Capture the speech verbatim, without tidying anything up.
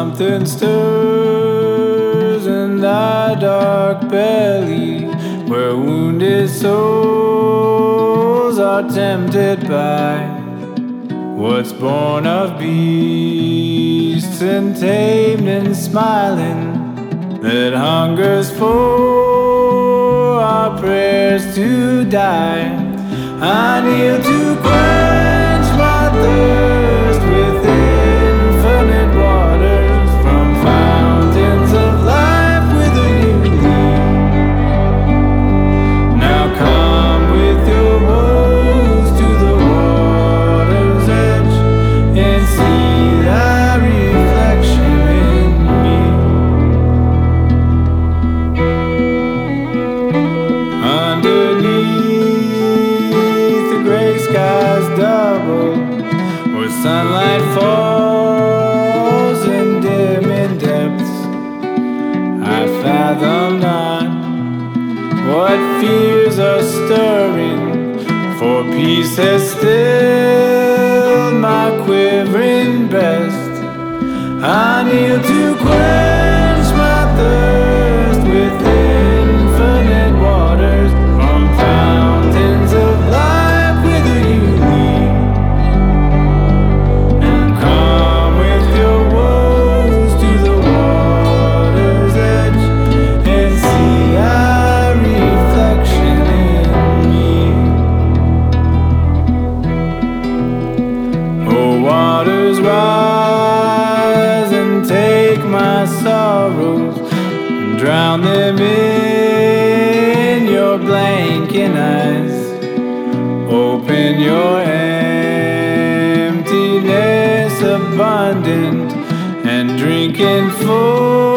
something stirs in thy dark belly, where wounded souls are tempted by what's born of beasts and tamed and smiling, that hungers for our prayers to die. I kneel to quench my thirst with infinite waters, from fountains of life whither you lead. Now come with your woes to the water's edge, and see thy reflection in me. Underneath the gray skies double, where sunlight falls in dim in depths, I fathom not what fears are stirring, for peace has stilled my quivering breast. I kneel to quench my thirst with infinite waters, from fountains of life whither you lead. And come with your woes to the water's edge, and see our reflection in me. Oh, waters rise and take my sorrows, and drown them in your blanking eyes. Open your emptiness abundant, and drink in full